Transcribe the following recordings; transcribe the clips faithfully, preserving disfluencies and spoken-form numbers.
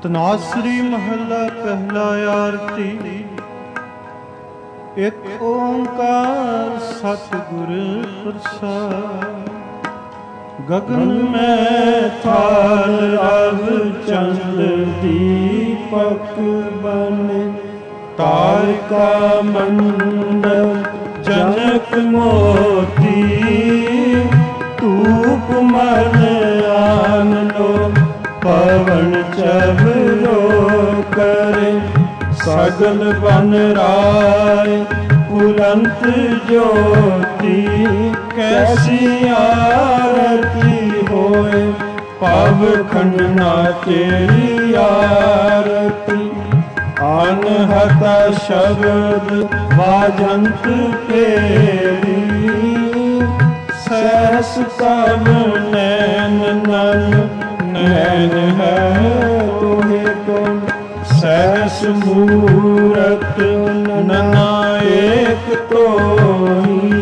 ਤਨਾਸਰੀ ਮਹੱਲਾ ਪਹਿਲਾ। ਆਰਤੀ ਇੱਕ ਓੰਕਾਰ ਸਤਿਗੁਰ ਪ੍ਰਸਾਦਿ। ਗगन में थाल रव चंद दीपक बने, तारका मंडल जनक मोती। धूप मन आन लो पवन चबरो करे, सगल बन राय पुरंत ज्योति। कैसी आरती होए पव खंडना तेरी आरती। अनहता शब्द वाजंत तेरी, सहस तब नैन नन नैन है तुहे तुम। सहस मूरत ननाएक तोही,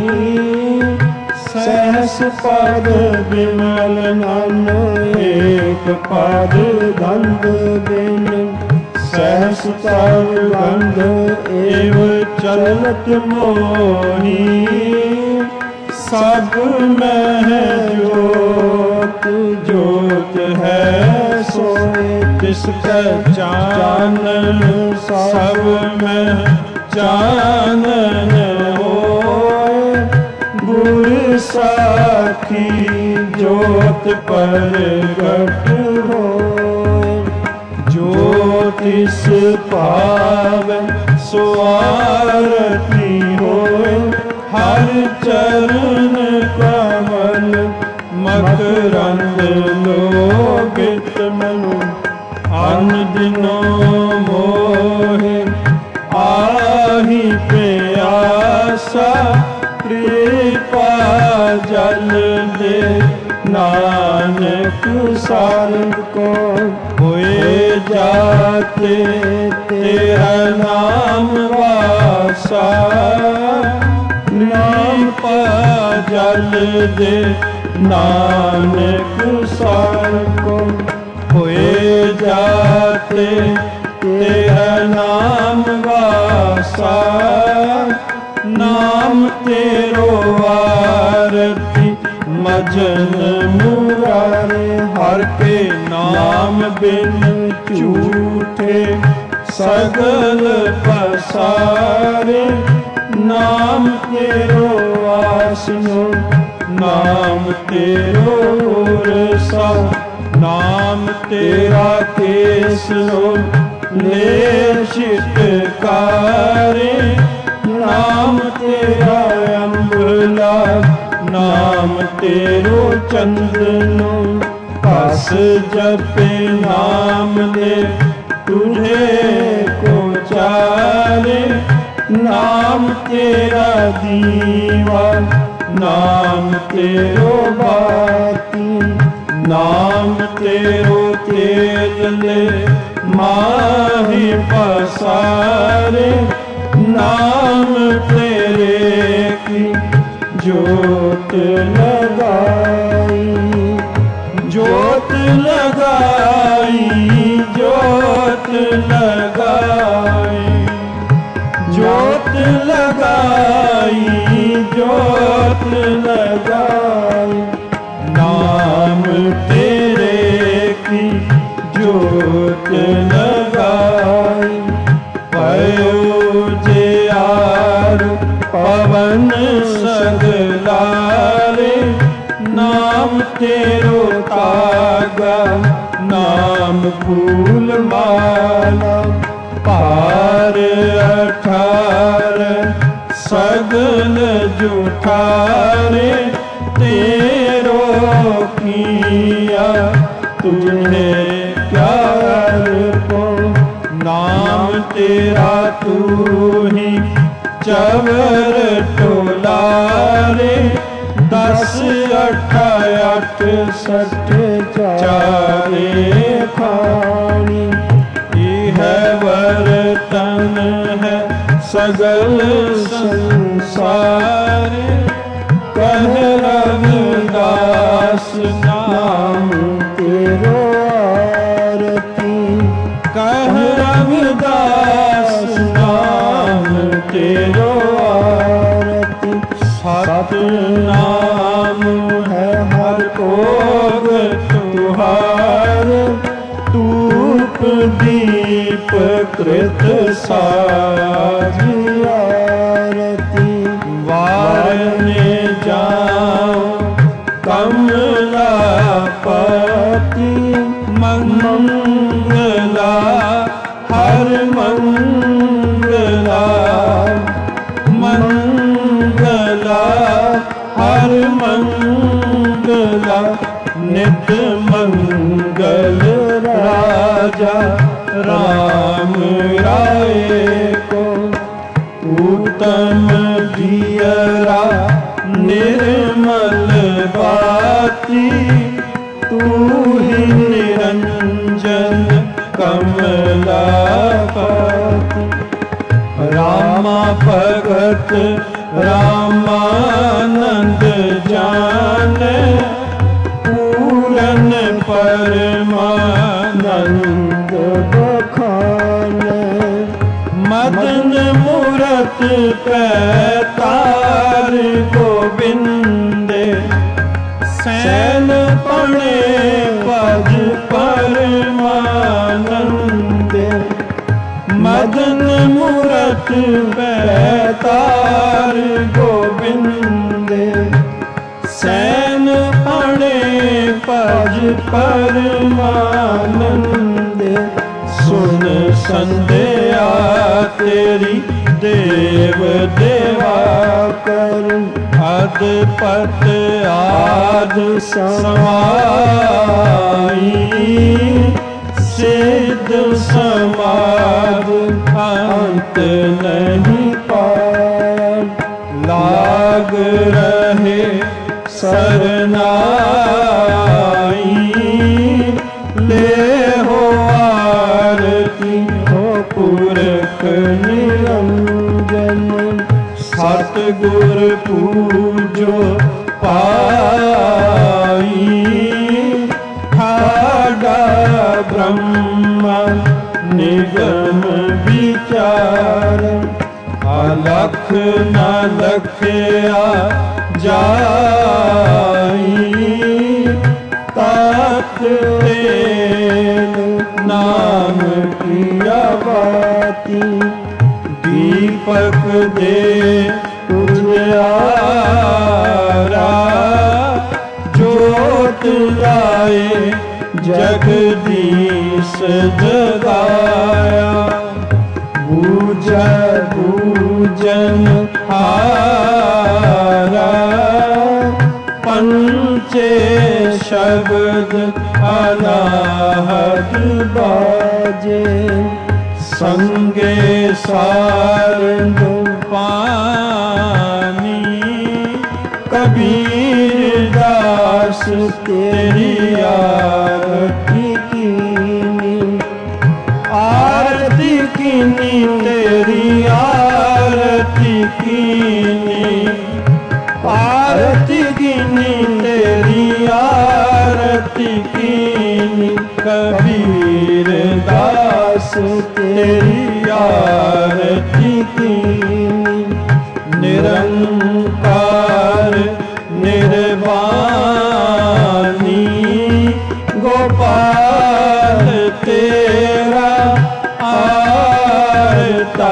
सहस पद विमल नन एक पद गंध बिन। सहस तव गंध एव चलत मोही, सब में ज्योत ज्योत है सोए। तिसका चानन सब में चानन होए। गुर साखी ज्योत प्रगट होए। ज्योतिष पावै सो आरती होए। हर चरण कमल मकरंद लोकित मनु। अन दिनो मोहे आही प्यासा, कृपा जल दे नानक सारंग को। होए जाते तेरा नाम वासा, नाम पा जल दे नानक सारंग को। होए जाते तेरा नाम वासा, नाम तेरो आरती मजन मुरारे। हर के नाम बिन झूठे सगल पसारे। नाम तेरो आसनो नाम तेरो रसा। नाम तेरा केसरो ले शिटकारे। नाम तेरा अम्बला नाम तेरो चंदनो। बस जपे नाम ले तुझे को चारे। नाम तेरा दीवा नाम तेरो बाती। नाम तेरो तेज ले माही पसारे। नाम तेरे की ज्योत लगाई। ज्योत लगाई ज्योत लगाई। ज्योत लगाई ज्योत लगाई। नाम तेरे की ज्योत लगाई। पयो जे आर पवन सगलारे। नाम तेरो तागा नाम फूल माला। पार अठार सगल जुठारे। तेरो किया तुझे क्या को। नाम तेरा तू ही चवर टोलारे। दस अठा अठ सठ चारे खानी। है वर्तन है सगल संसार। कह रविदास नाम तेरो आरती। सतनाम है हर भोग तुहार, धूप दीप कृत साजियारती। वारने जाओ कमलापति, मंगला हर मंगला, मंगला हर मंगला। नित मंगल राजा राम राय को, उत्तम दियरा निर्मल बाती। तू ही निरंजन कमलापति। रामा भगत रामानंद जाने, पूरन परमानंद बखाने। मदन मूरत पैतार गोविंदे, सैन पणे पद परमानंदे। मदन मूरत पैतार गोविंदे, सैन पणे पद परमानंदे। सुन संध्या तेरी देव देवा कर, अदपत आद समाई। सिद्ध समाध अंत नहीं पाया, लाग रहे सरनाई। ले हो आरती हो पुरख निरंजन, सतगुर पूजो पाई। ठाडा ब्रह्म निगम विचार, अलख न लखया जाई। तात तेल नाम किया बाती, दीपक दे उजियारा। जोत लाए जगदीश जगाया, बूझा बूझन हारा। पंचे शब्द अनाहत बाजे, संगे सारंग पानी। कबीर दास तेरी आरती कीनी, आरती कीनी तेरी आरती कीनी। आरती कीनी तेरी आरती कीनी। कबीर दास तेरी आरती कीनी। निरंकार निर्वाणी, गोपाल तेरा आरता।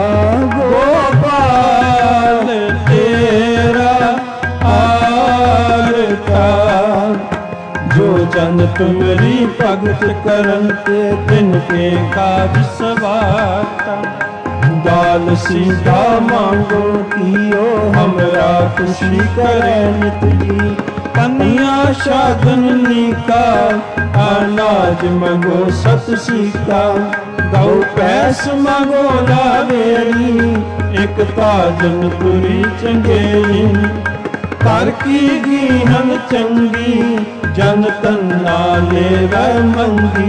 गोपाल तेरा आरता। जो जन तुमरी भगत करन ते, तिनके काज सवारता। दाल सीधा मांगो कियो, हमरा खुशी करे नित जी। पनिया शादन नीका, अनाज मंगो सत सीका। गौ पैस मंगो लावेरी, एक ताजन पुरी चंगेरी। कर की गीहन चंगी, जन तन्ना लेवै मंगी।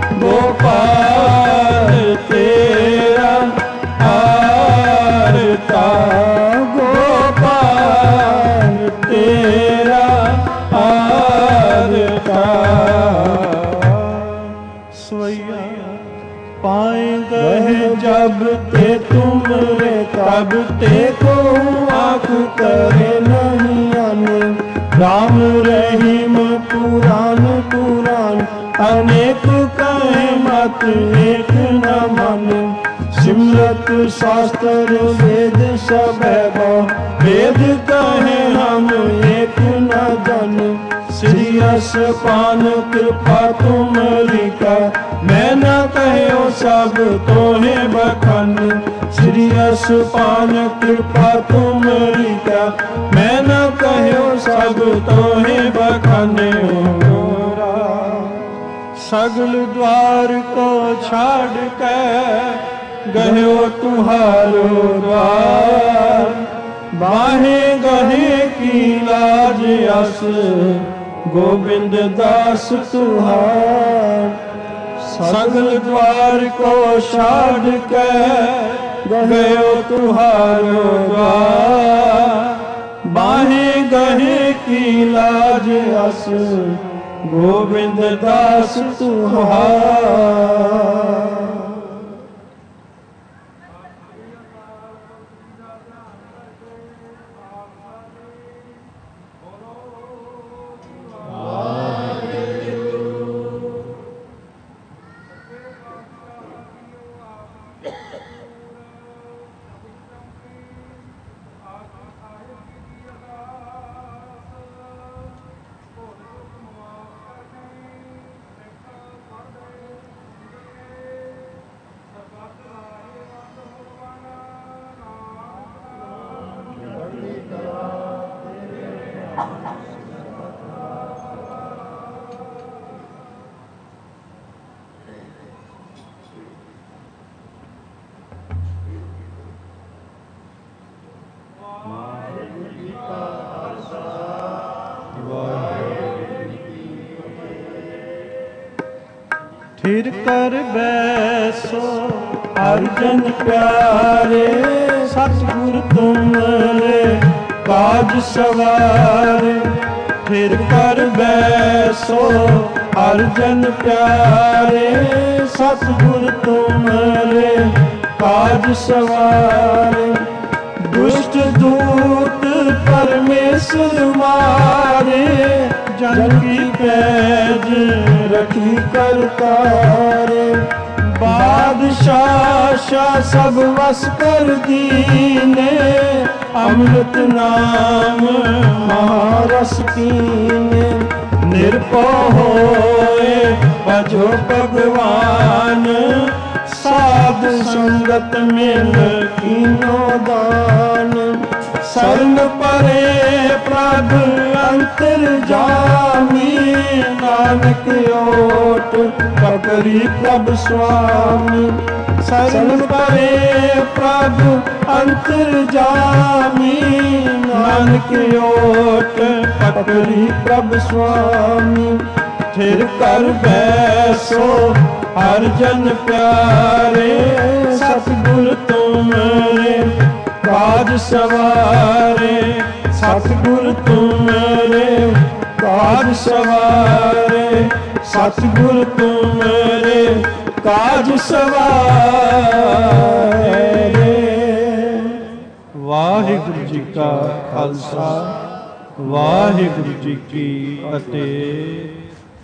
गोपाल तेरा आरता। गोपाल तेरा आरता। सोया पाए गए जब ते तुमरे, तब ते को आँख करे अनेक कहे मत एक न मन। सिमरत शास्त्र वेद सब वेद कहे हम एक न जन। श्री यश पान कृपा तुम्हारी का मैं न कहो सब तोहे बखन। श्री यश पान कृपा तुम्हारी का मैं न कहो सब तोहे बखन। सगल द्वार को छाड़ के गयो तुहारो द्वार। बाहे गहे की लाज अस गोविंद दास तुहार। सगल द्वार को छाड़ के गयो तुहारो द्वार। बाहे गहे की लाज अस गोविंद दास तुहार। फिर कर बैसो अर्जन प्यारे। सतगुर तुमरे काज सवारे। फिर कर बैसो अर्जन प्यारे। सतगुर तुमरे काज सवारे। दुष्ट दूत परमेश्वर मारे। जन की पैज रखी करतारे। बादशाह शाह सब वस कर दीने। अमृत नाम महारस कीने। निर्भय होए भजो भगवान। साध संगत मिल कीनो दान। शरण परे प्रभ अंतर जामी। नानक ओट पकड़ी प्रभ स्वामी। शरण परे प्रभ अंतर जामी। नानक ओट पकड़ी प्रभ स्वामी। फिर कर बैसो अर्जन प्यारे। सतगुर तुमरे काज सवारे। सतगुर तुमरे काज सवारे। सतगुर तुमरे काज सवारे। वाहिगुरु जी का खालसा वाहिगुरु जी की फतेह।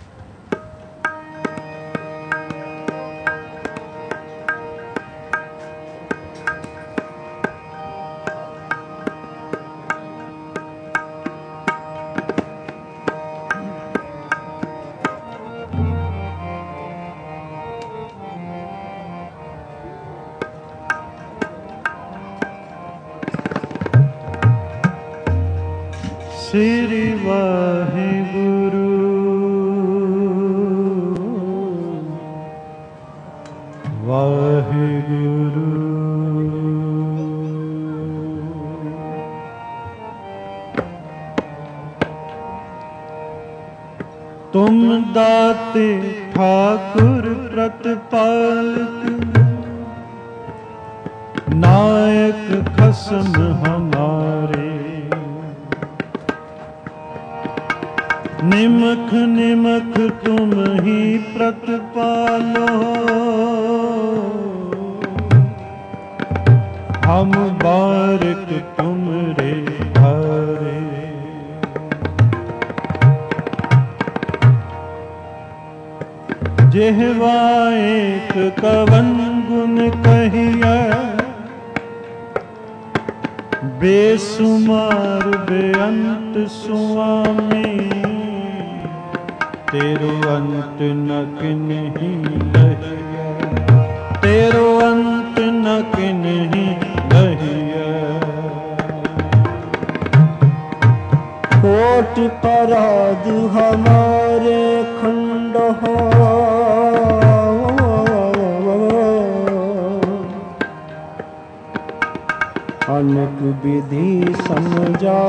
श्री वाहिगुरु वाहिगुरु। तुम दाते ठाकुर प्रतिपालक। नायक खसम हमारे। निमख निमख तुम ही प्रतिपालो। हम बारिक तुमरे हरे। जेहवा एक कवन गुण कहिया, बेसुमार बेअंत सुआमी, तेरो अंत न किन्हीं लहिया, तेरो अंत न किन्हीं लहिया। कोट पराध हमारे खंड हो, अनेक विधि समझा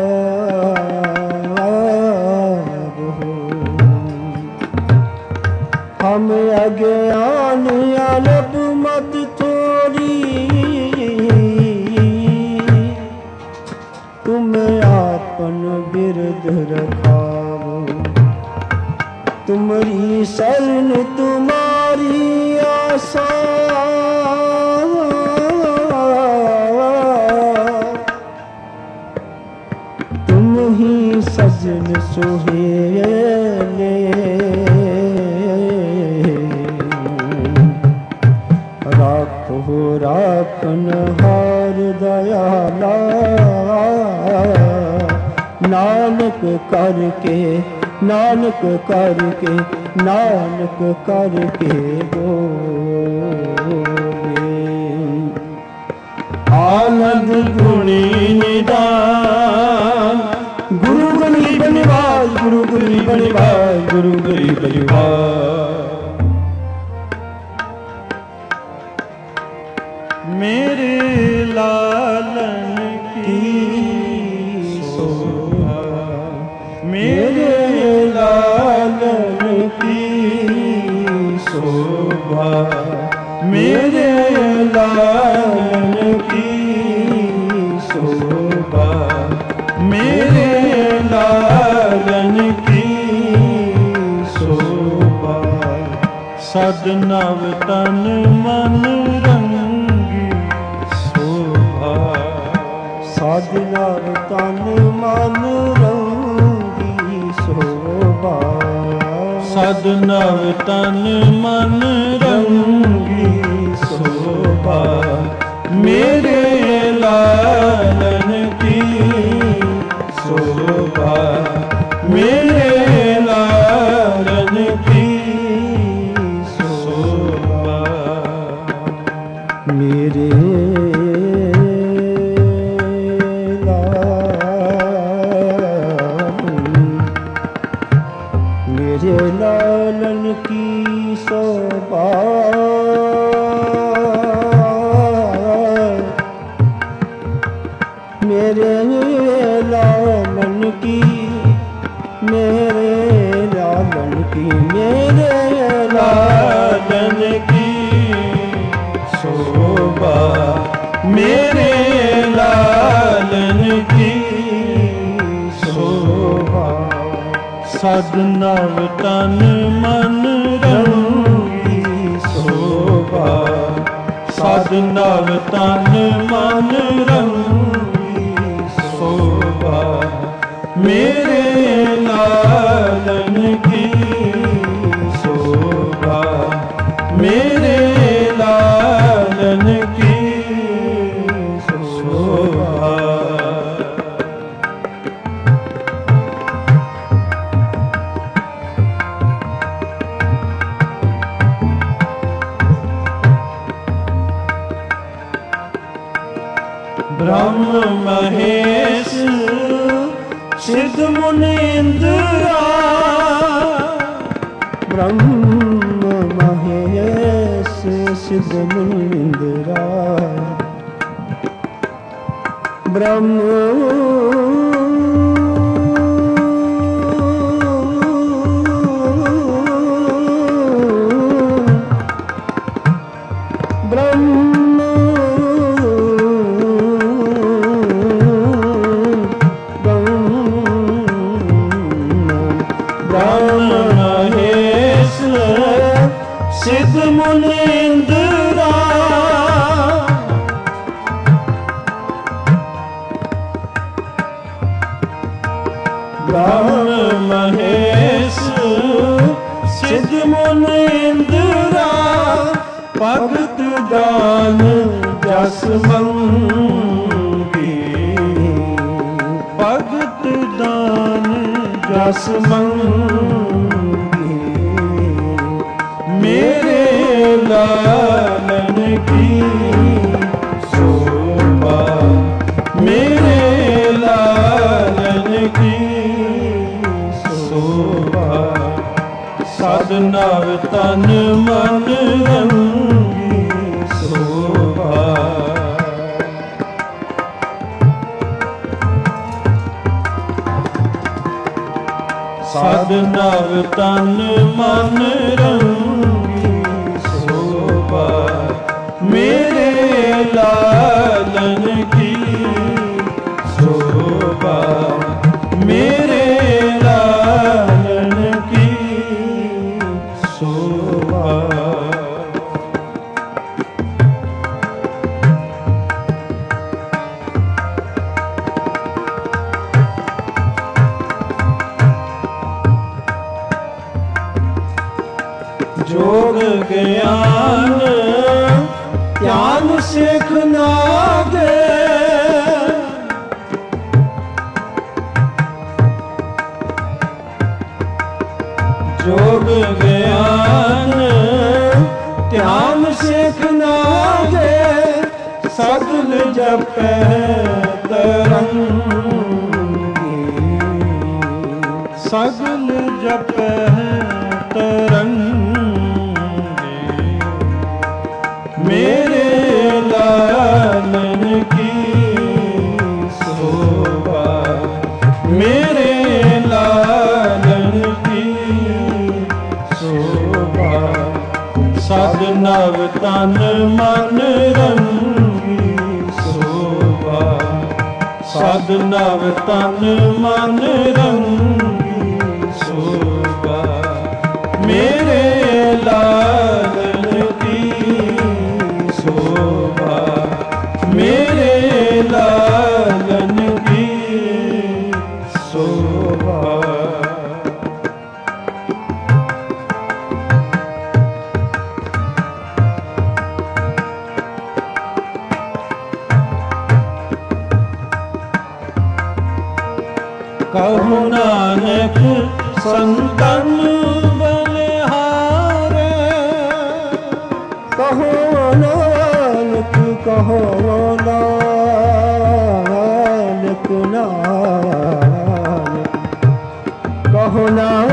हम अज्ञान अलब मत थोड़ी, तुम आपन बिरद रखाओ, तुम्हारी शरण तुम्हारी आशा, तुम ही सजन सुहेले, राखो राखन हार दयाला, नानक करके नानक करके नानक करके बोले। आनंद गुणी निदान, गुरु गुणी बनिवास, गुरु गुणी बनिवास, गुरु गुणी बनिवास। मेरे लालन की शोभा, मेरे लालन की शोभा, मेरे लालन की शोभा, मेरे लालन की शोभा। सदनव तन मन रंगी शोभा, सदनव तन मन रंगी शोभा, सदनव तन मन रंगी शोभा, मेरे लालन की शोभा, मेरे लालन की शोभा। मेरे मेरे लालन की शोभा, मेरे लालन की, मेरे लालन की, मेरे लालन की शोभा, मेरे लालन की शोभा। सदनव तन मन रंगी शोभा, सदनव तन मन रंगी शोभा, मेरे लालन की शोभा, मेरे लालन की शोभा। ब्रह्म महेश सिद्ध मुनीन्द्रा, ब्रह्म महेश सिद्ध मुनीन्द्रा, ब्रह्म सिद्ध मुनीन्द्रा, ब्रह्म महेश सिद्ध मुनींद्रा भगत दान जस मंगी, भगत दान जस मंगी, मेरे लालन की शोभा, मेरे लालन की शोभा, साधना तन मन रंगी शोभा। साधना तन मन रंगी शोभा, मेरे लालन की शोभा, मेरे लालन की शोभा। जोग ज्ञान ज्ञान सीखना दे, जोग ज्ञान ध्यान सीखना दे, सगल जपै तरंगी, सगल जपै तरंगी, मेरे लालन की शोभा, मेरे लालन की शोभा, साधना तन मन रंगी शोभा, साधना तन मन रंगी शोभा, मेरे लालन की शोभा, मेरे लालन की शोभा। कहु नानक संतन बलिहारे, कहो नानक कहो नानक नानक कहो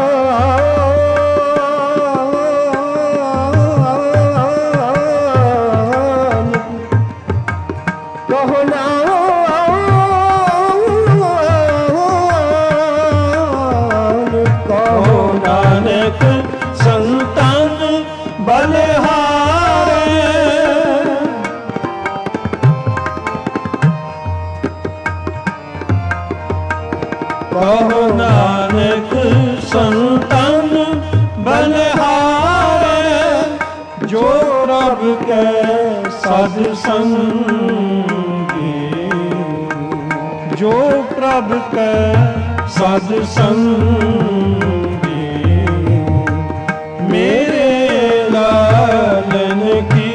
नानक कहो नानक कहो नानक संतन बलिहारे, कहो नानक संतन बलिहारे, जो रब के साध संगी, जो प्रभ के साध संगी, मेरे लालन की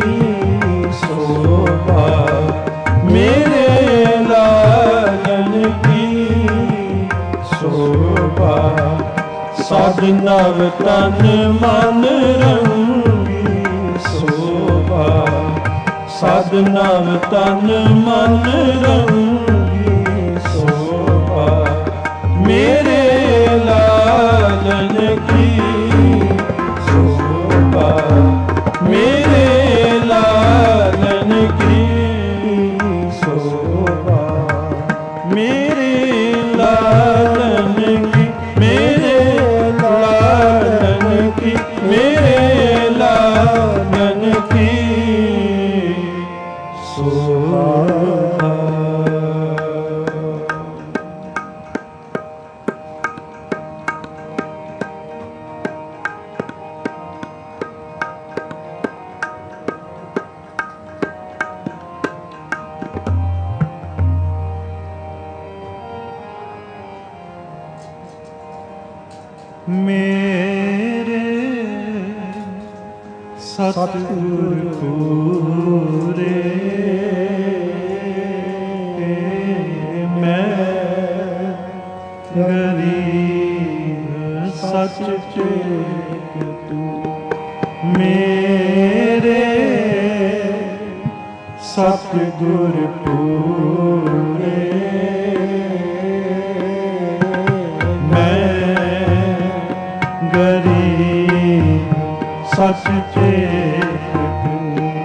शोभा, मेरे लालन की शोभा, साधना तन मन रंगी शोभा, साधना तन मन रंगी शोभा, मेरे लालन की शोभा, मेरे लालन की शोभा, मेरे लालन की, मेरे लालन की, मेरे लालन की शोभा। मेरे सतगुर पूरे मैं गरीब सच चेत तू मेरे सतगुर पूरे मैं गरीब सच चेत तू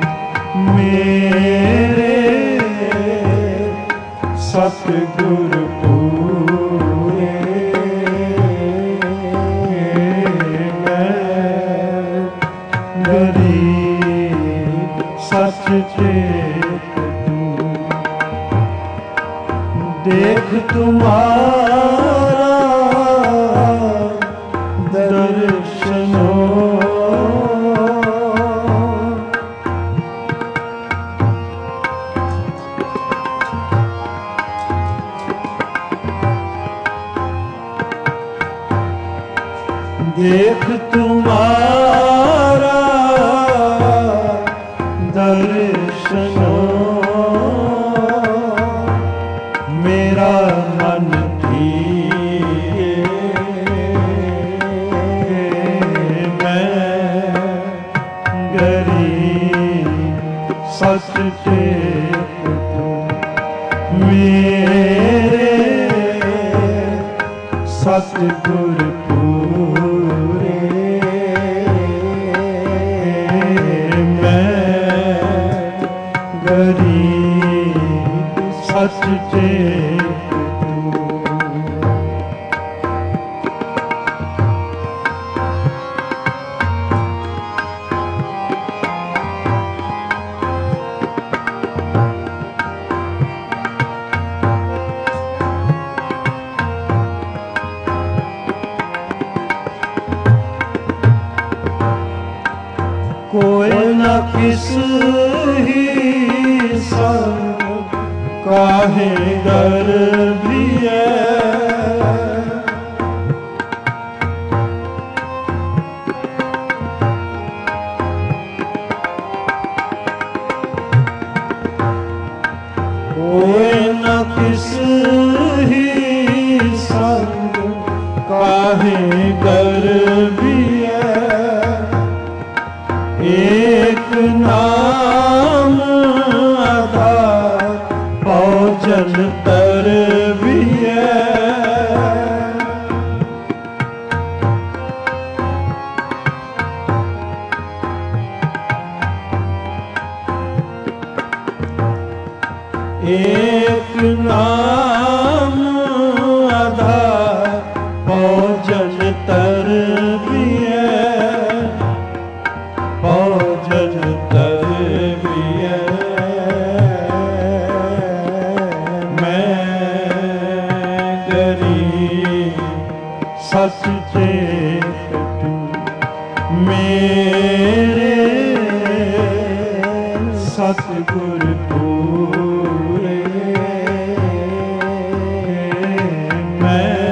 मेरे सतगुर पूरे मैं गरीब सच चेत तू देख तुम्हारा दर्शनो देख तुम्हारा दर्शनो मेरा मन धीरे मैं गरीब सच चेत तू मेरे सतगुर पूरे मैं गरीब सच चेत तू कोई न किस ही संग काहे डर भी है कोई न किस ही संग काहे डर भी है एक नाम आधार पहुँचल तर भी है एक नाम आधार पहुँचल तर भी है भोजन तर भी है मैं गरीब सच चेत तू मेरे सतगुर पूरे मैं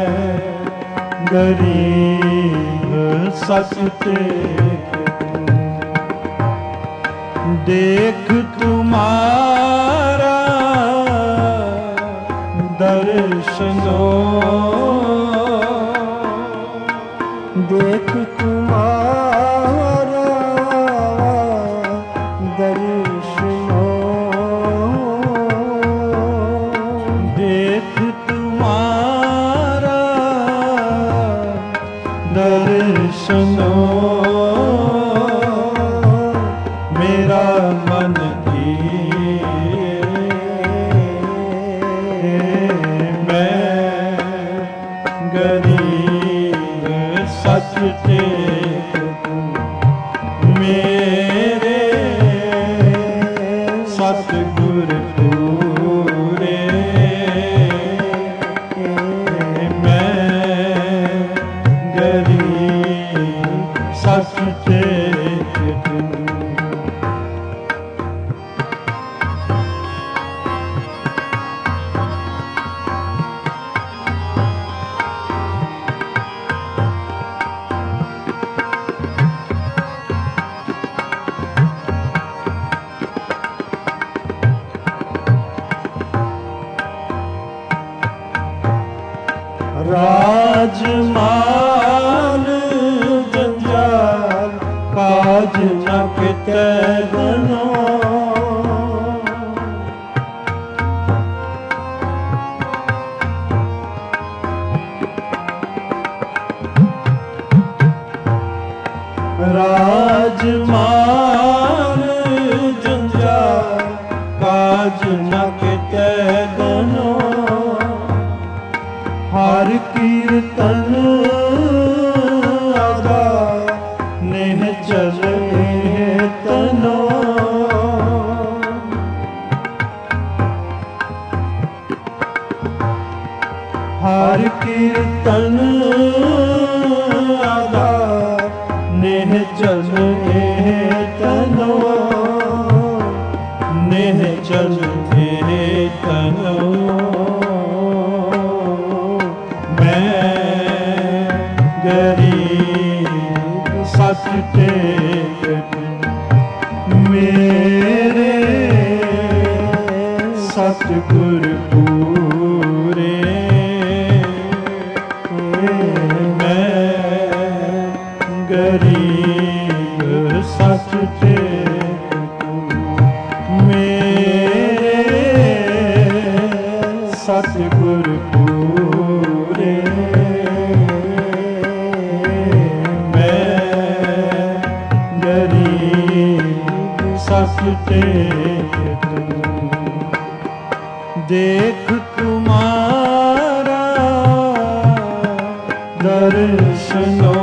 गरीब सच चेत देख तुम्हारा दर्शनो देख तुम्हारा दर्शनो देख तुम्हारा दर्शनो मेरा मन धीरे मैं गरीब सच चेत तू मेरे सतगुर पूरे मैं गरीब सच चेत तू ਰਾਜਮਾਲ ਜੰਜਾਲ ਕਾਜ ਨ ਕਿਤੈ ਗਨੋ। ਰਾਜਮਾਲ ਜੰਜਾਲ ਕਾਜ ਨ ਕਿਤੈ ਗਨੋ। ਹਰ ਕੀਰਤਨ ਅਗਾ ਨਿਹ ਚਲੇ ਤਨੋ। ਹਰ ਕੀਰਤਨ ਅਗਾ ਨਿਹ ਚਲੇ ਤਨੋ। ਨਿਹ ਚਲੇ ਤਨੋ। ਗਰੀਬ ਸੱਚ ਟੇਕ ਮੇਰੇ ਸਤਿਗੁਰ ਪੂਰੇ। ਮੈਂ ਗਰੀਬ ਸੱਚ ਟੇਕ ਮੇਰੇ ਸਤਿਗੁਰ ਪੂਰੇ। ਸੱਚ ਟੇਕ ਦੇਖ ਤੁਮਾਰਾ ਦਰਸ਼ਨੋ।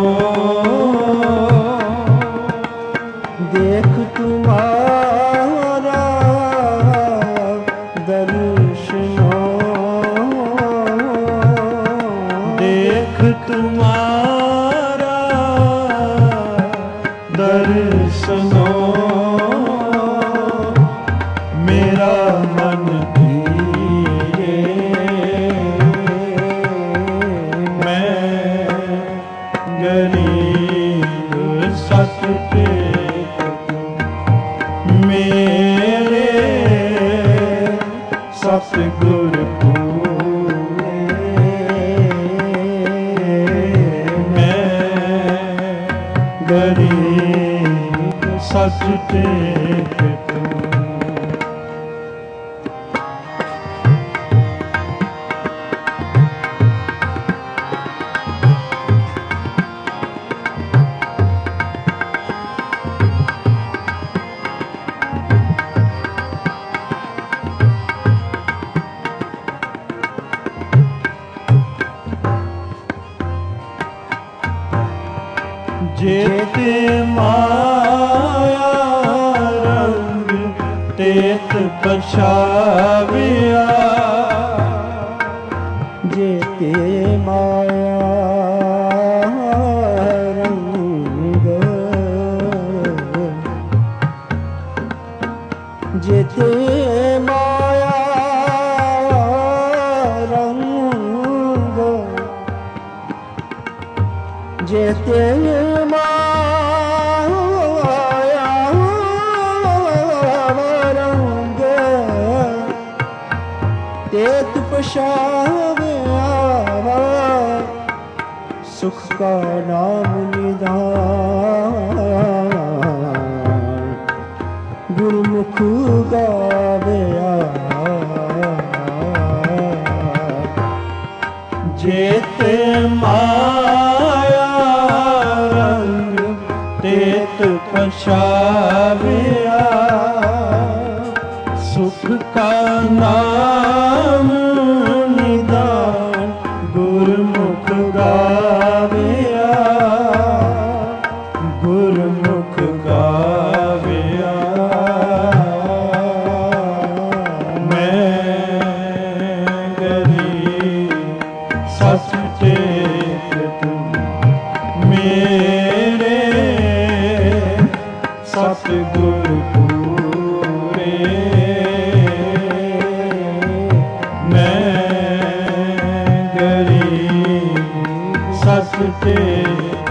ਦੇਖ ਤੁਮਾਰਾ ਦਰਸ਼ਨੋ। ਦੇਖ ਤੁਮਾਰਾ ਦਰਸ਼ਨੋ। ਮੇਰਾ ਮਨ ਧੀਰੇ। ਮੈਂ ਗਰੀਬ ਸੱਚ ਟੇਕ ਮੇਰੇ ਸਤਿਗੁਰ ਪੂਰੇ। ਮੈਂ ਗਰੀਬ ਸੱਚ ਟੇਕ जेते माया रंग तेत पछाविया। जेते माया रंग जेते माया रंग जेते तेत पछाविया। सुख का नाम निधान गुरमुख गाविया। जेते माया रंग तेत पछाविया। सुख का नाम निदान गुरमुख गाविया। गुरमुख गाविया। मैं गरीब सच टेक मेरे सतगुर पूरे। सच टेक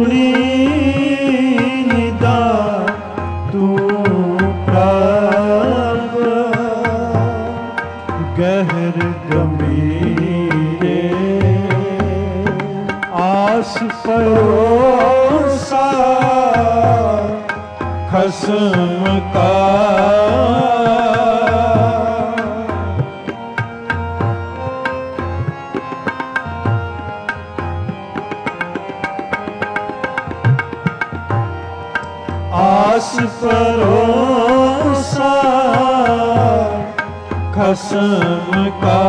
तुरी निदा तू प्रभ गहर गंभीरे आस परोसा खसम का आस परोसा खसम का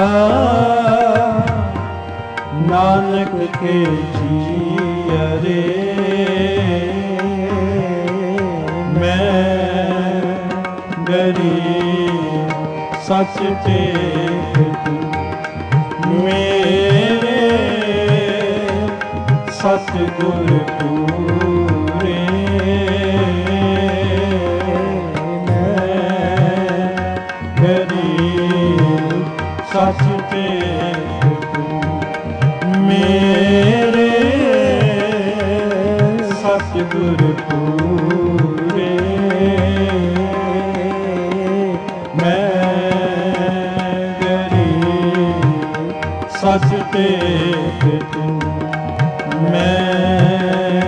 नानक के जियरे मैं गरीब सच टेक तू मेरे सतगुर पूरे सच टेक तू मेरे सतगुर पूरे मैं गरीब सच टेक तू मैं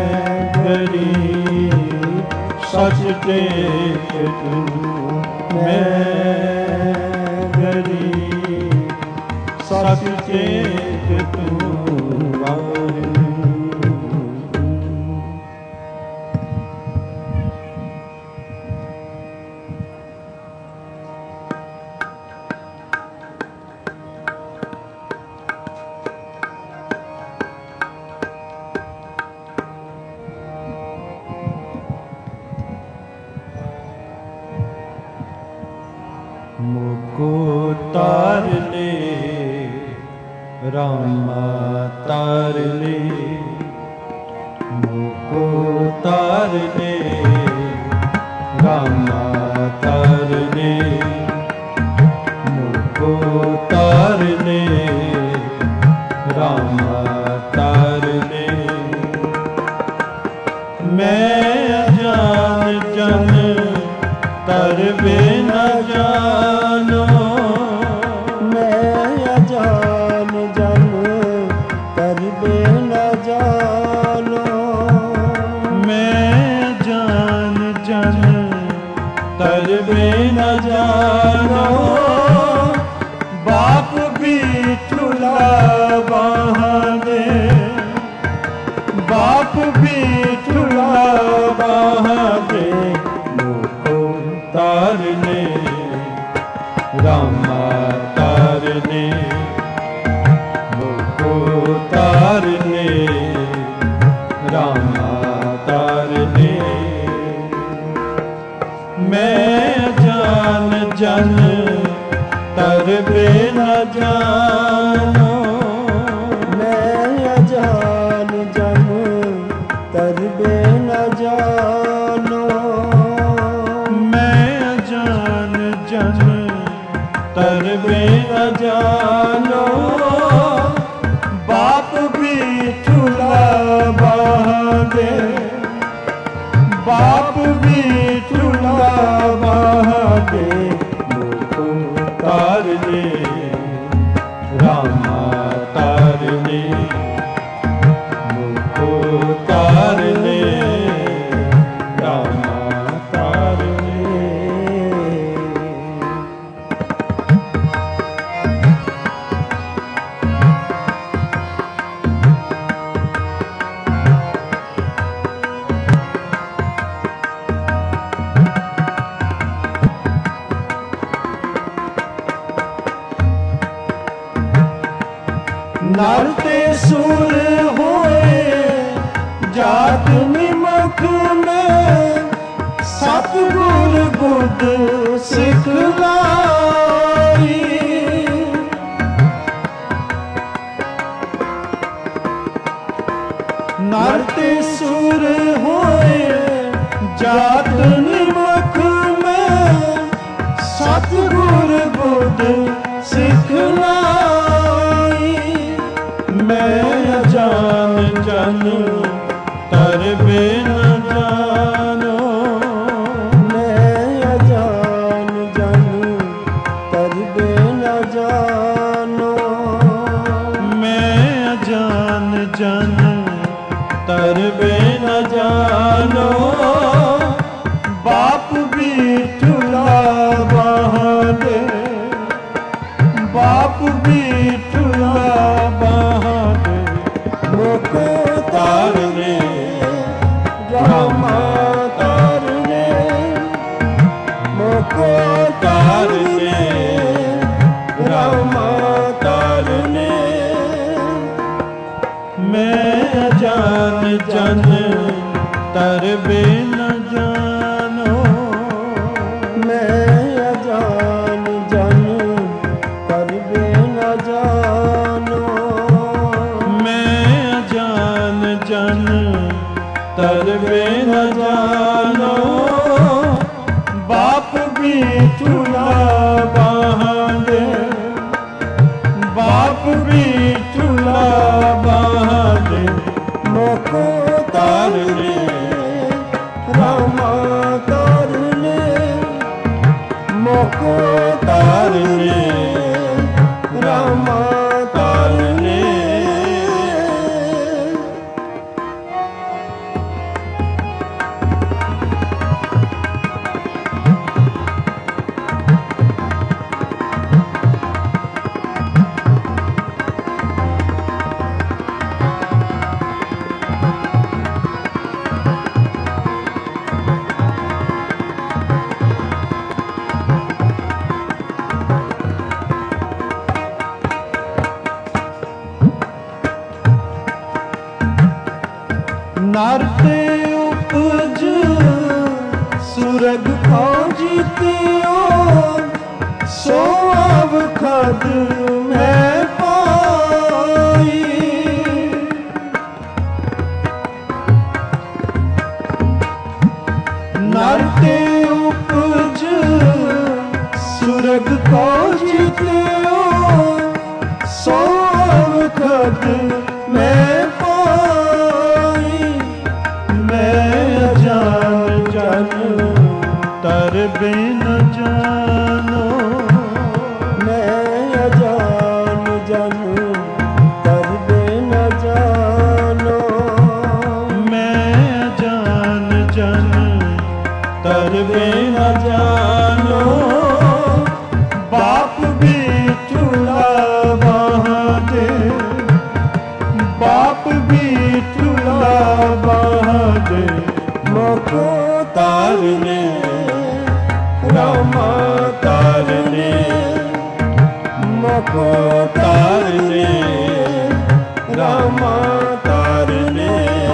गरीब सच टेक तू मैं सच टेक तू मुको तार ले रामा तार ले मुको तार ले रामा तार ले मुको तार ले रामा तार ले मैं अजान जन तरबे न जानो मैं अजान जन तरबे न जानो मैं जान जन तरबे न जानो बाप भी ठुला बहाने बाप भी ठुला बहाने तार ले रामा तार ले मुको तार ले रामा तार ले मैं जान जन तरबे न जानो मैं अजान जन तरबे न जानो तरबे न जानो बाप भी ठुला बहाने बाप भी ठुला बहाने मुको तार ले रामा तार ले मुको तार ले रामा तार ले नर ते सुर होए जात निमक में सतगुर बुद्ध सिखलाई नर ते सुर होए जात निमक में सतगुर बुद्ध सिखलाई मैं अजान जन मोको तारने रामा तारने। मैं अजान जन तरबे न जानो, मैं अजान जन तरबे न जानो, मैं अजान जन तरबे न जानो। बाप भी चूल्हा बहादे, बाप भी चूल्हा बहादे। मोको तारने रामा तारने, मोको तारने रामा तारने। नरते उपज सुरग खोजितियो, सो अवखद मैं पाई। नरते उपज सुरग खोजितियो, सो अवखद मैं तरबे न जानो, मैं अजान जन तरबे न जानो, मैं अजान जन तरबे न जानो। बाप भी चूल्हा बहादे, बाप भी चूल्हा बहादे। मोको तारने रामा तारने, मोको तारने रामा तारने।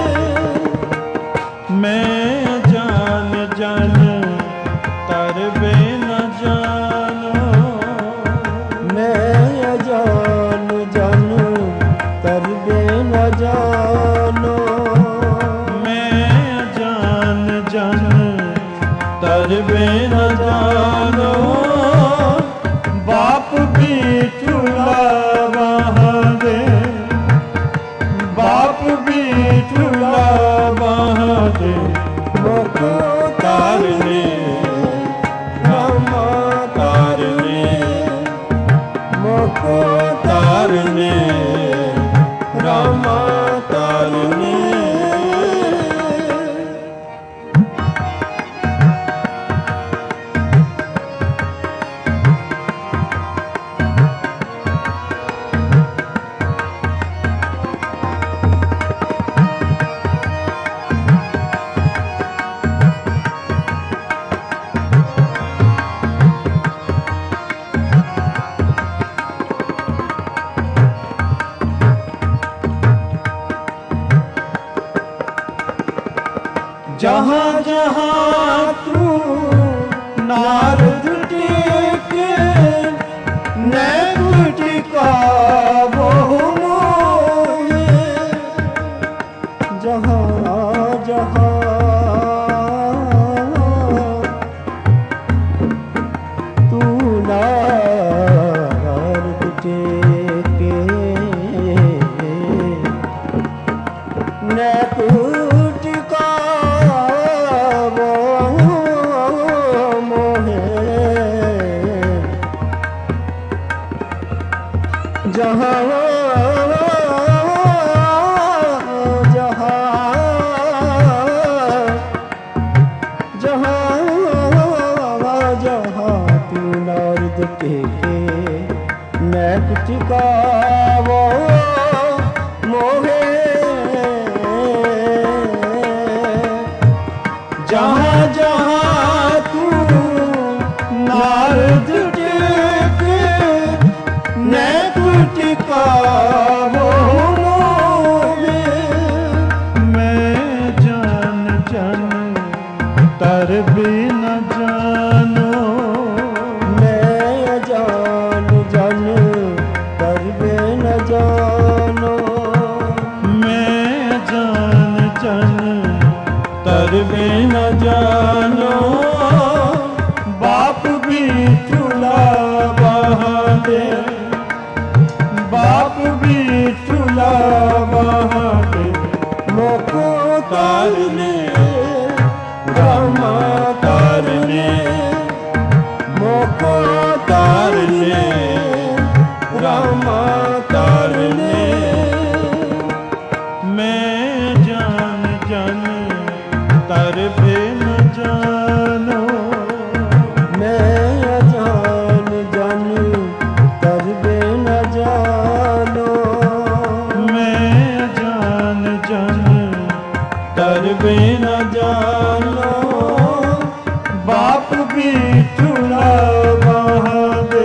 मैं जान जन तरबे न जानो, मैं अजान जन तरबे न जानो, मैं जान जन तरबे न जानो। बाप भी चूल्हा बहादे, बाप भी चूल्हा बहादे। मोको तारने रामा तारने, मोको तारने रामा तारने। जहाँ जहाँ तू नारद टेके, नैन टिका बहु मोहे। जहाँ जहाँ तू नारद टेके, नैन जहाँ जहाँ जहाँ जहाँ तू नारद टेके, नैक टिकावो मोहे। जहाँ जहाँ तू दे, बाप भी ठुला वहाँ दे, मोको तारने रामा तारने, मोको तारने रामा तारने। मैं जान जान तर भी न जानो, मैं जान जान तर बे न जानो, मैं जान जान तर भी न जानो, बाप भी ठुला वहाँ दे,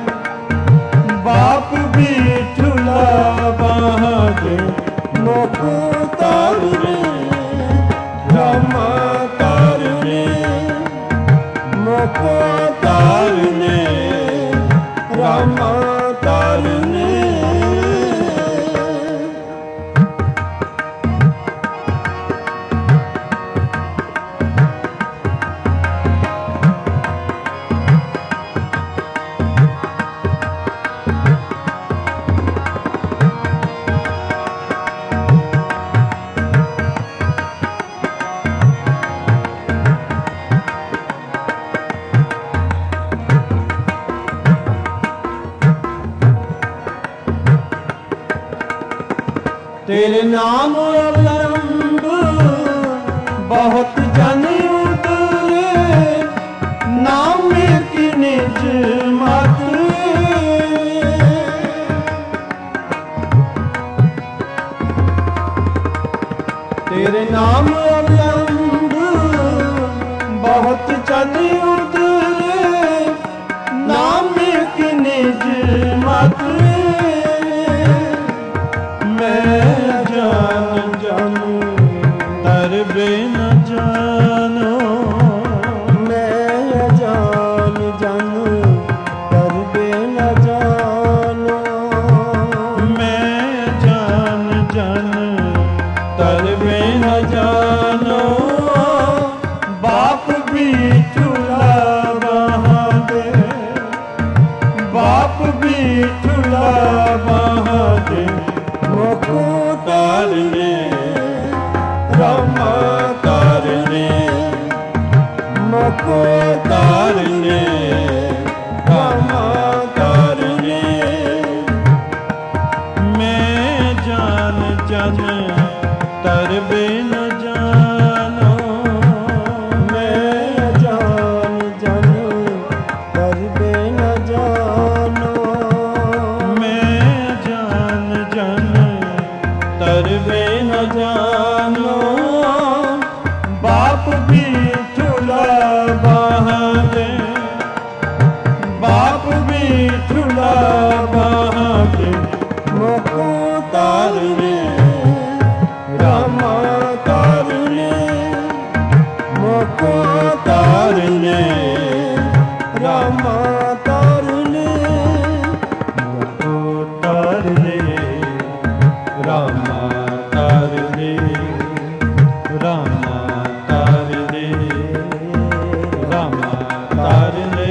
बाप भी ठुला वहाँ दे, मोको तारने रामा तारने, मोको तारने रामा तारने। तेरे नाम अवलंब बहुत जन उतरे, नाम की निज मत। तेरे नाम अवलंब बहुत जन उतरे, नाम की निज मत। मैं जान जान तर बे न जानो, मैं जान जान तर बे न जानो, मैं जान जान तर बे न जानो, बाप भी ठुला वहाँ दे, बाप भी ठुला वहाँ दे, मोको तारने रामा तारने, मोको तारने रामा तारने। मैं जान जान तर बे न जानो, मैं जान जान तर बे न जानो, मैं जान जान तर बे न जानो, बाप भी ठुला वहाँ दे, बाप भी ठुला वहाँ दे, मोको तारने रामा तारने, मोको तारने रामा तारने, मोको तारने रामा तारने, रामा तारने रामा तारने।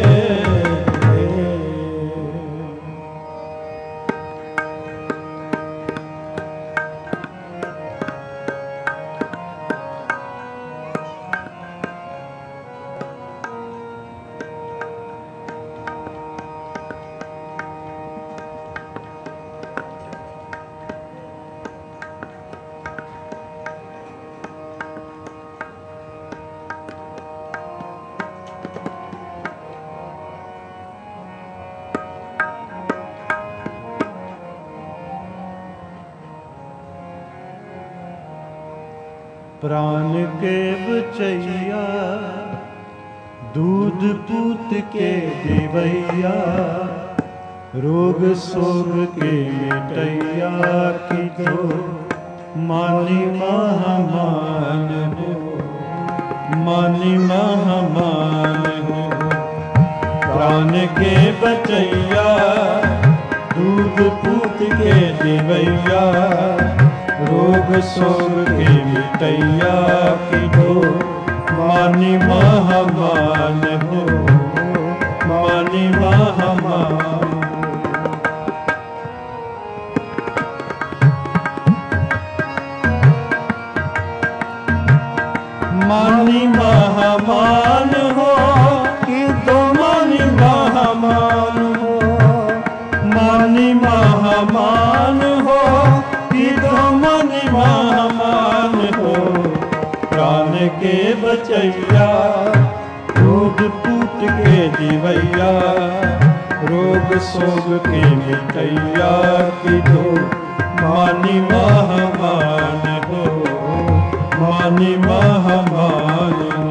प्राण के बचैया दूध पूत के देवैया, रोग सोग के मिटैया की जो मानी महामान हो, मानी महामान हो। प्राण के बचैया दूध पूत के देवैया, रोग सोग के मिटैया की जो मानी महामान हो, मानी महामान। बचैया दूध पूत के दिवैया रोग सोग के मिटैया की दो मानी महामान हो मानी महामान हो।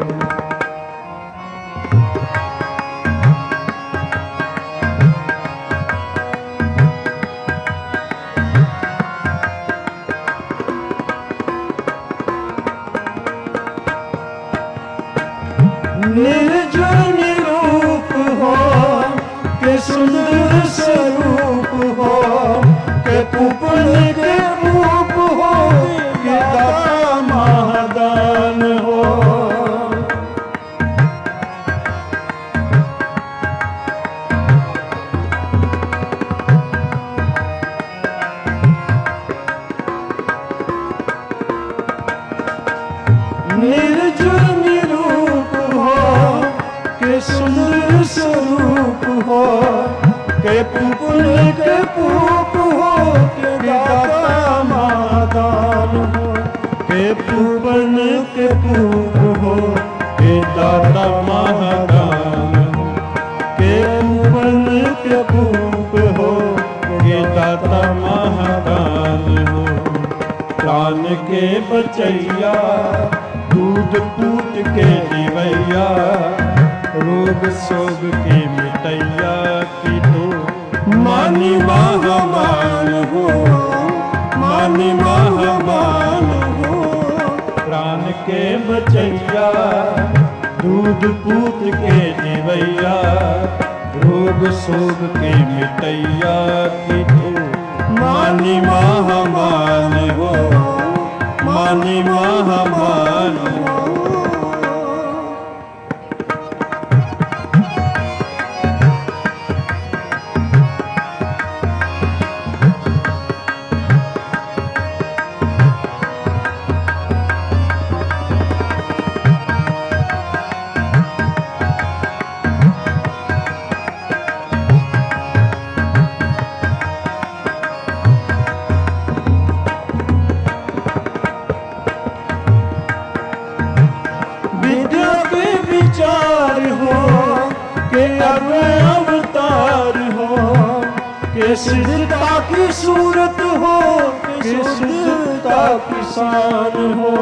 निर्जन रूप हो के सुंदर स्वरूप हो के पुपन के रूप हो के दाता महादान हो। निर्जन रूप हो के सुंदर स्वरूप हो के पुपुन के पूप हो के दाता महादान हो के पुपन के पूप हो के दाता महादान हो के पुपन के पूप हो के दाता महादान हो। प्राण के बचैया दूध पूत के दिवैया रोग सोग के मिटैया की दो मानी महामान हो मानी महामान हो। प्राण के बचैया दूध पूत के दिवैया रोग सोग के मिटैया की दो मानी महामान हो मानी महामान हो। विचार हो के अवतार हो के सिद्धता की सूरत हो के शुद्धता की शान हो।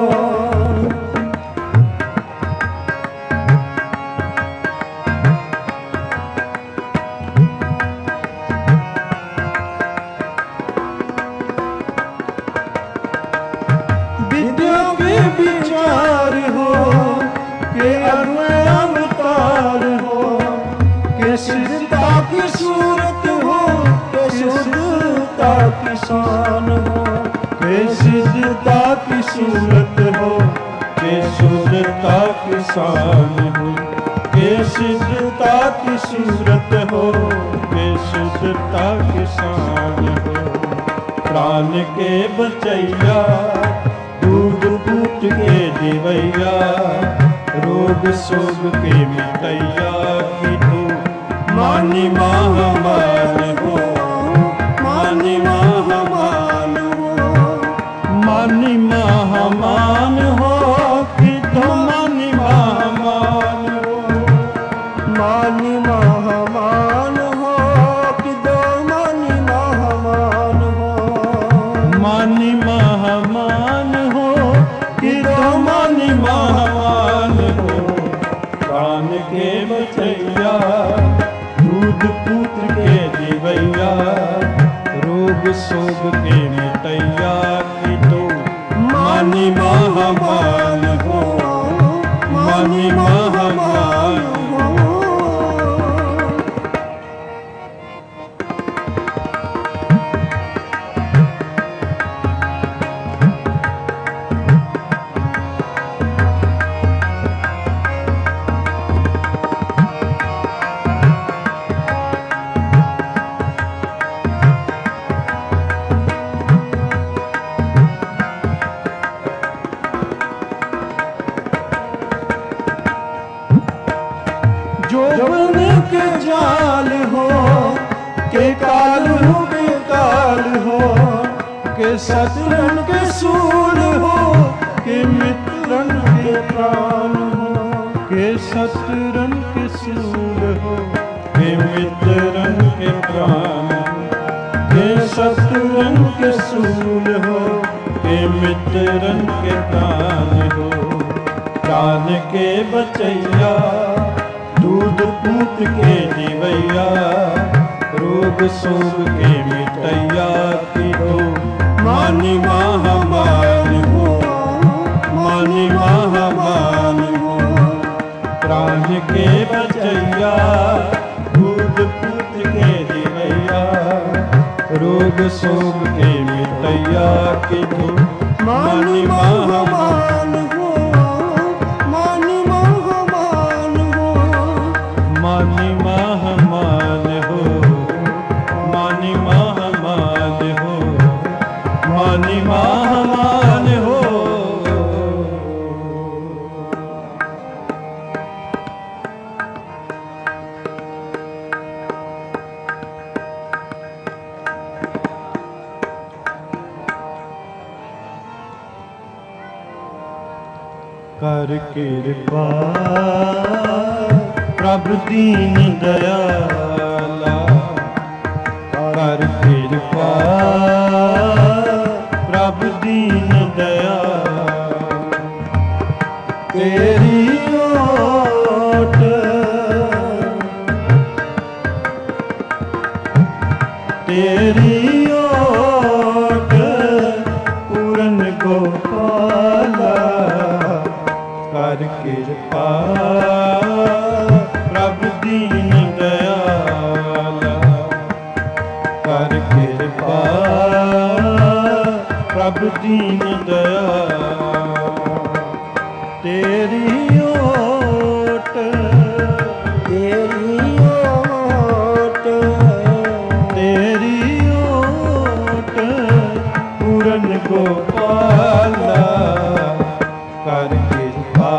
विद्या के विचार हो के अवतार हो के सिद्धता की सूरत हो के शुद्धता की शान हो के सिद्धता की सूरत हो के शुद्धता की शान हो के सिद्धता की सूरत हो के शुद्धता की शान हो। प्राण के बचैया दूध पूत के दिवैया रोग सोग के मिटैया की दो मानी महामान हो मानी महामान हो मानी महामान हो कि दो मानी महामान हो मानी महामान हो कि दो मानी महामान हो मानी महामान हो कि दो मानी महामान हो। प्राण के बचैया दूध पुत्र के दिवैया रोग सोग के मिटैया की दो मानी महामान हो मानी महामान हो। जोबन के जाल हो के काल हो के काल हो के शत्रुन के सूल हो के मित्रन के के प्राण हो, के शत्रन के सूल हो, के मित्रन के प्राण, के शत्रुरन के सूल हो, के मित्रन के प्राण हो। प्राण के बचैया, दूध पूत के जीवैया, रोग शोक के मिटैया की हो। मानी महामान हो, मानी महामान हो। प्राण के बचैया, दूध पूत के जीवैया, रोग शोक के मिटैया की हो। मानी महामान हो, मानी महामान हो, मानी महामान हो, मानी महामान हो, मानी महामान हो। कर कृपा प्रभु दीन दयाला, कर कृपा प्रभु दीन दयाला। तेरी ओट तेरी ओट पूरन गोपाला। कर कृपा प्रभु दीन दयाला, कर कृपा प्रभु दीन दयाला। तेरी ओट तेरी ओट तेरी ओट पूरन गोपाला। कर कृपा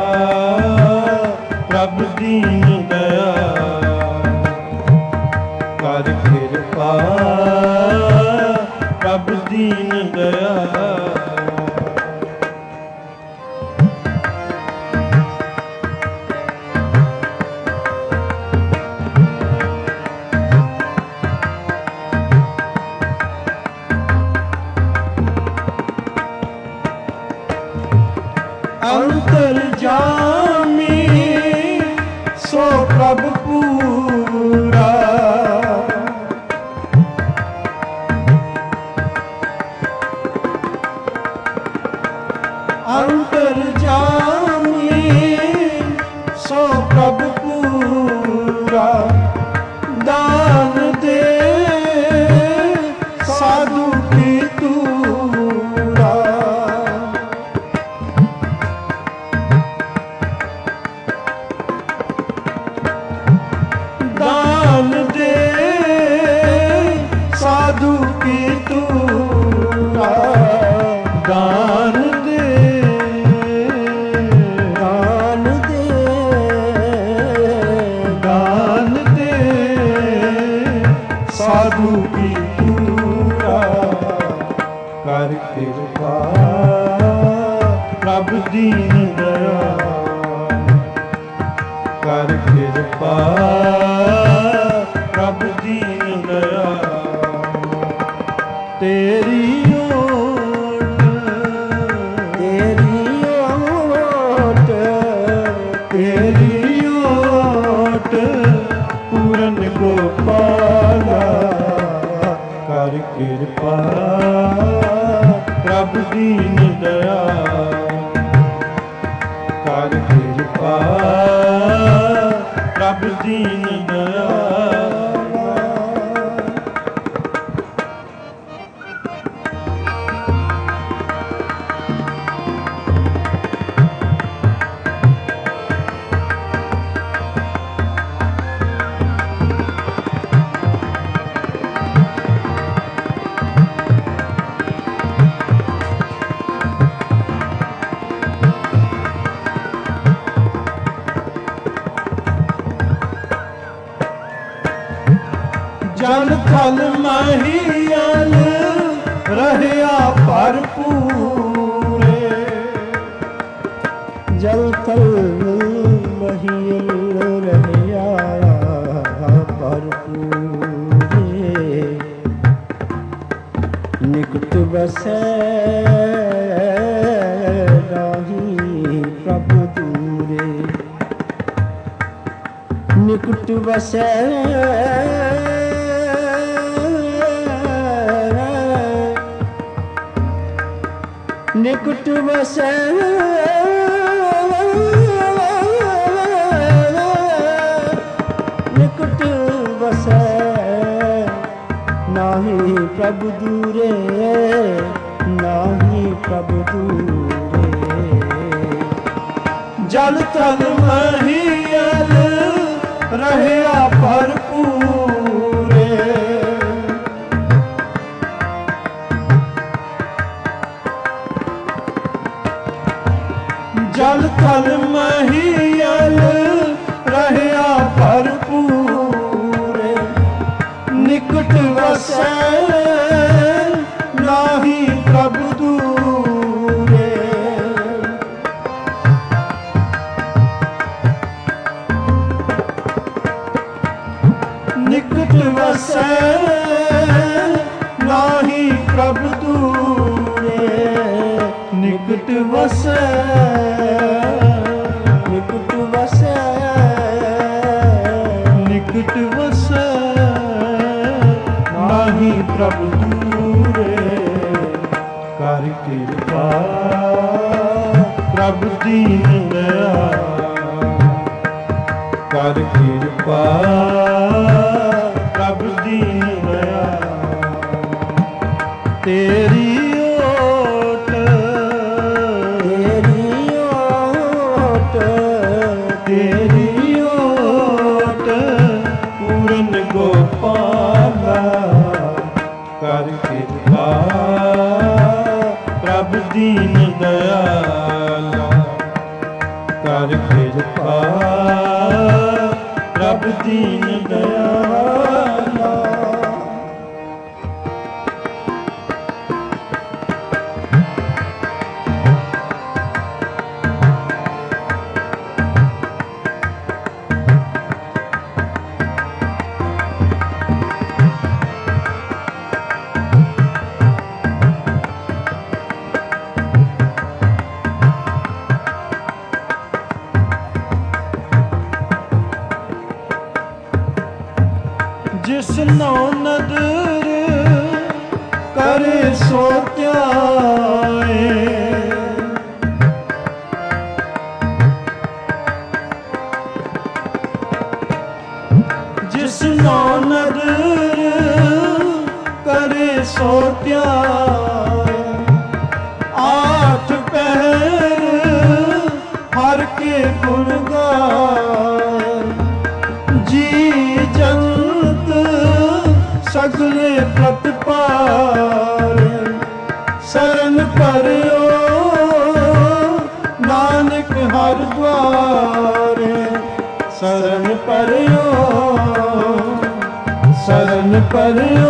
प्रभु दीन दयाला, कर कृपा प्रभु दीन दयाला। अंतर्जामी सो प्रभु पूरा, अंतर्जामी सो प्रभु पूरा। दान दे साधु की तूरा, दान दे साधु की तूरा। दान दे दान दे दान दे साधु की तूरा। कर कृपा प्रभु दीन दयाला, कर कृपा प्रभु दीन दयाला। तेरी ओट तेरी ओट तेरी ओट पूरन गोपाला। कर कृपा प्रभु दीन दयाला, कर कृपा प्रभु दीन दयाला। ਜਨ ਥਲ ਮਹੀਅਲ ਰਹਿਆ ਭਰਪੂਰੇ, थल महिल रहया भरपूरे, निकट बसै राही प्रभु दूरे, निकट बसै निकट बसै निकट बसै नाहि प्रभु दूरे, नाहि प्रभु दूरे। जल थल महियल रहया भरपूरे, जल थल महियल रहया भरपूरे, निकट वसै नाहि प्रभु दूरे। निकट वसै नाहि प्रभु दूरे, निकट वसै निकट वसै निकट वसै नाहि प्रभु दूरे। कर कृपा प्रभु दीन दयाल, कर कृपा प्रभु दीन दयाल। तेरी ओट तेरी ओट तेरी ओट पूरन गोपाला, कर कृपा प्रभु दीन दयाला, कर कृपा प्रभु दीन दयाला। जिस नौ नदर करे सो त्याए, जिस नौ नदर करे सो त्याए, आठ पहर हर के गुण गाए। जी जंत सगले प्रतिपाल, शरण परयो नानक हर द्वारे, शरण परयो शरण परयो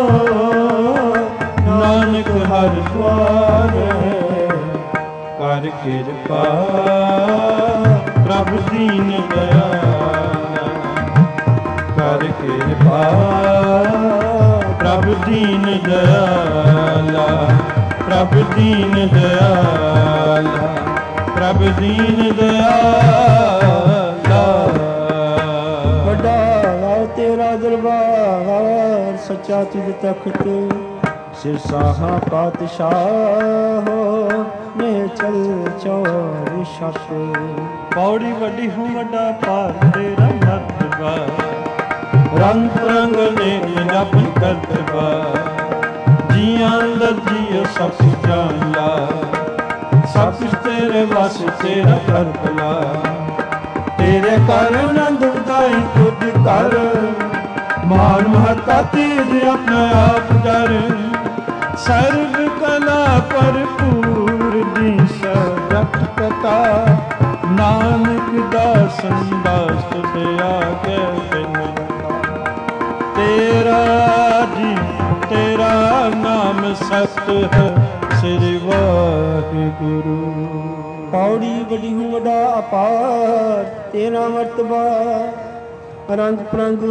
नानक हर द्वारे। कर कृपा प्रभु दीन दयाल, कर कृपा प्रभु दीन दयाला, प्रभु दीन दयाला, प्रभु दीन दयाला। बड़ा तेरा दरबार सच्चा तुझ तख्त, सिर साहा पातशाह ने चल चौर छत। पौड़ी वड्डी हूँ वड्डा पार तेरा मर्तबा, रंग रंग ने अपन करतबा। जियां अंदर जियो सब कुछ जान ला, सब कुछ तेरे बस तेरा कर भला। तेरे कर आनंद उदाई खुद कर, मान महता तेरे अपने आप डर। सर्व कला भरपूर दी सजग कथा, नानक दासन दास तुझे आगे बिनता। तेरा जी तेरा नाम सत है, श्री वाहिगुरु। ਪੌੜੀ ਵੱਡੀ ਹੂੰ ਵੱਡਾ ਅਪਾਰ ਤੇਰਾ ਮਰਤਬਾ ਰੰਗ ਪ੍ਰੰਗ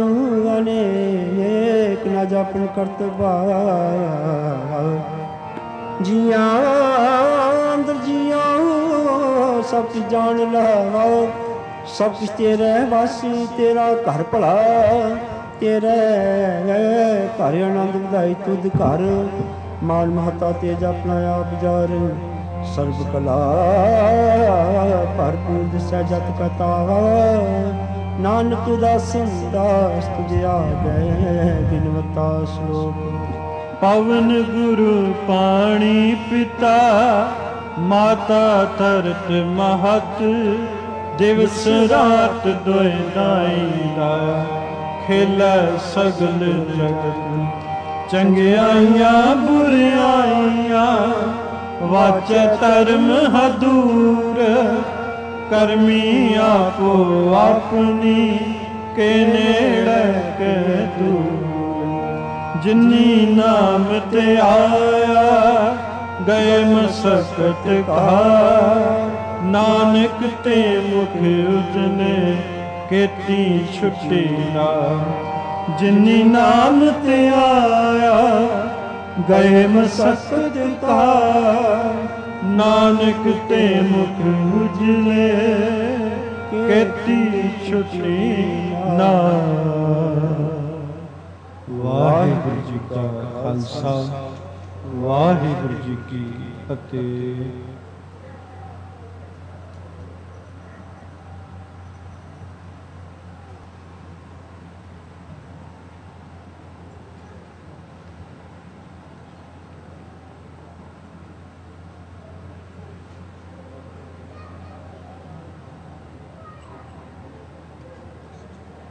ਅਨੇਕ ਨਾ ਜਾਪਨ ਕਰਤਬਾ ਜੀਆਂ ਅੰਦਰ ਜੀਆਂ ਸਭ ਕੁਝ ਜਾਣ ਲਾ ਸਭ ਕੁਝ ਤੇਰੇ ਵਾਸੀ ਤੇਰਾ ਘਰ ਭਲਾ ਤੇਰੇ ਘਰ ਆਨੰਦ ਵਧਾਈ ਤੁਧ ਘਰ ਮਾਨ ਮਹਤਾ ਤੇਜ ਆਪਣਾ ਆਪ ਜਾਰ ਸਰਬ ਕਲਾ ਭਰਪੂਰ ਦਿਸੈ ਜਤ ਕਤਾ ਨਾਨਕ ਉਦਾਸਨ ਦਾਸ ਤੁਝ ਆਗੈ ਬਿਨਵਤਾ ਸ਼ਲੋਕ ਪਵਨ ਗੁਰੂ ਪਾਣੀ ਪਿਤਾ ਮਾਤਾ ਧਰਤ ਮਹਤ ਦਿਵਸ ਰਾਤ ਦੋਇ ਦਾਈ ਦਾ ਖੇਲਾ ਸਗਲ ਜਗਤ ਚੰਗਿਆਈਆਂ ਬੁਰਿਆਈਆਂ ਵਾਚੈ ਧਰਮ ਹਦੂਰ ਕਰਮੀ ਆਪੋ ਆਪਣੀ ਕੇ ਨੇੜੇ ਕੇ ਦੂਰ ਜਿਨੀ ਨਾਮ ਤੇ ਆਇਆ ਗਏ ਮਸਕਤ ਕਾ ਨਾਨਕ ਤੇ ਮੁਖ ਉਜਨੇ ਕੀਤੀ ਛੁੱਟੀ ਨਾ ਜਿਨੀ ਨਾਮ ਤੇ ਆਇਆ ਗਏ ਮਸਕਤ ਕਾ ਨਾਨਕ ਤੇ ਮੁਖ ਉਜਲੇ ਕੀਤੀ ਛੁੱਟੀ ਨਾ। ਵਾਹਿਗੁਰੂ ਜੀ ਕਾ ਖਾਲਸਾ ਵਾਹਿਗੁਰੂ ਜੀ ਕੀ ਫਤਿਹ।